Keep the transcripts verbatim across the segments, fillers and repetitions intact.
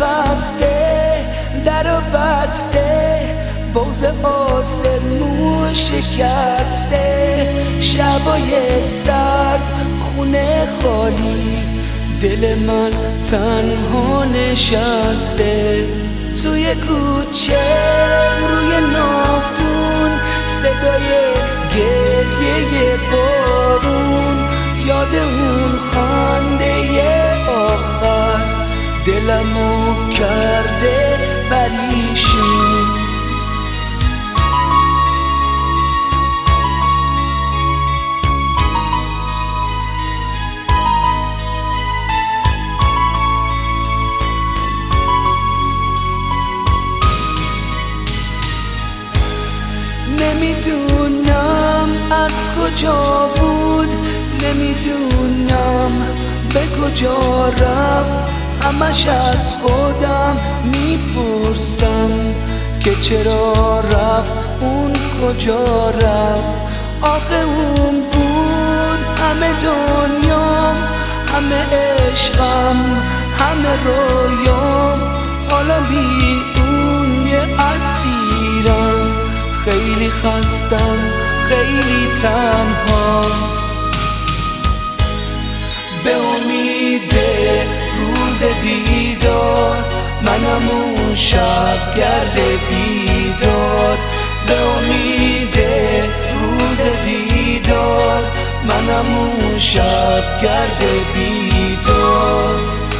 خسته در و بسته، بغض آسمون شکسته، شبای سرد خونه خالی، دل من تنها نشسته. توی کوچه روی ناودون صدای گریه بارون، یاد اون خنده آخر دلمو کرده پریشون. نمیدونم از کجا بود، نمیدونم به کجا رفت، همش از خودم میپرسم که چرا رفت، اون کجا رفت. آخه اون بود همه دنیام، همه عشقم، همه رویام، حالا بی اون یه اسیرم، خیلی خستم، خیلی تنها. به امید روز دیدار منم اون شب گرد بیدار، به امید روز دیدار منم اون شب گرد بیدار.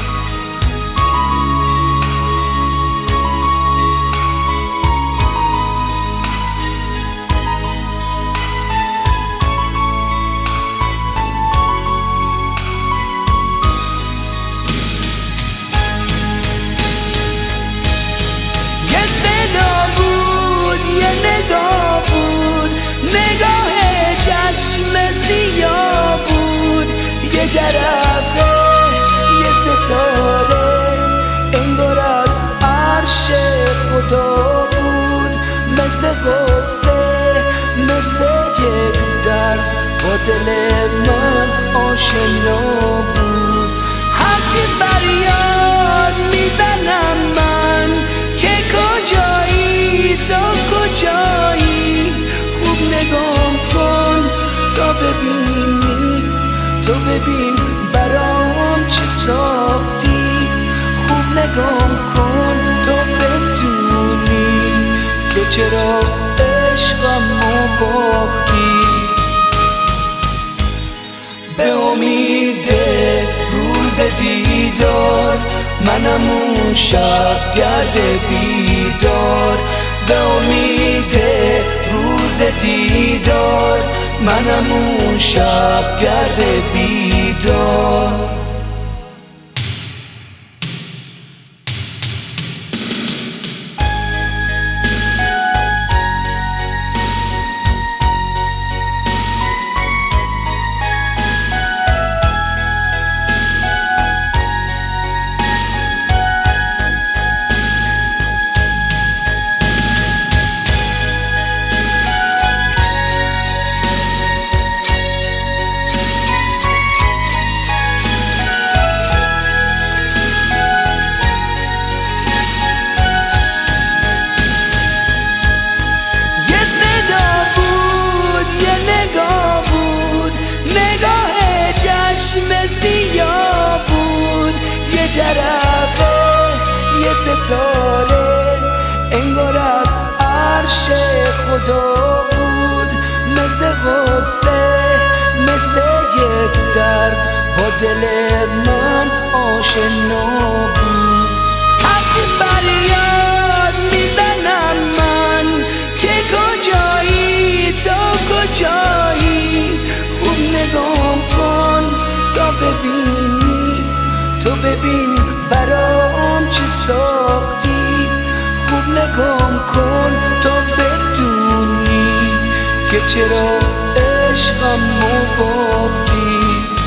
جرقه یه ستاره انگار از عرش خدا بود، مثل غصه، مثل یک درد با دل من آشنا بود. هرچی فریاد میزنم من که کجایی، تو کجایی، خوب نگاه کن تا ببینی، تو ببین برام چه ساختی، خوب نگاه کن تو بدونی که چرا عشقمو باختی. به امید روز دیدار منم اون شب گرد بیدار، به امید روز دیدار منم اون شب گرد بیدار. جرقه یه ستاره انگار از عرش خدا بود، مثل غصه، مثل یک درد با دل من آشنا بود. هرچی فریاد میزنم من که کجایی، تو کجایی، خوب نگاه کن تا ببینی، تو ببین برام چی ساختی، خوب نگاه کن تا بدونی که چرا عشقمو باختی.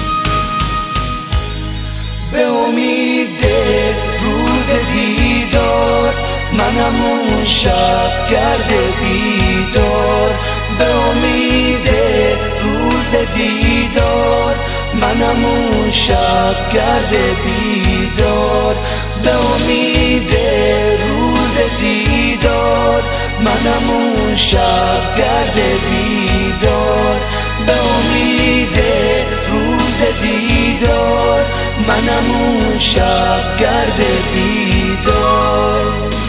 به امید روز دیدار منم اون شب گرد بیدار، به امید روز دیدار منم اون شب گرد بیدار، به امید روز دیدار، منم اون شب گرد بیدار. به امید روز دیدار، منم اون شب گرد بیدار.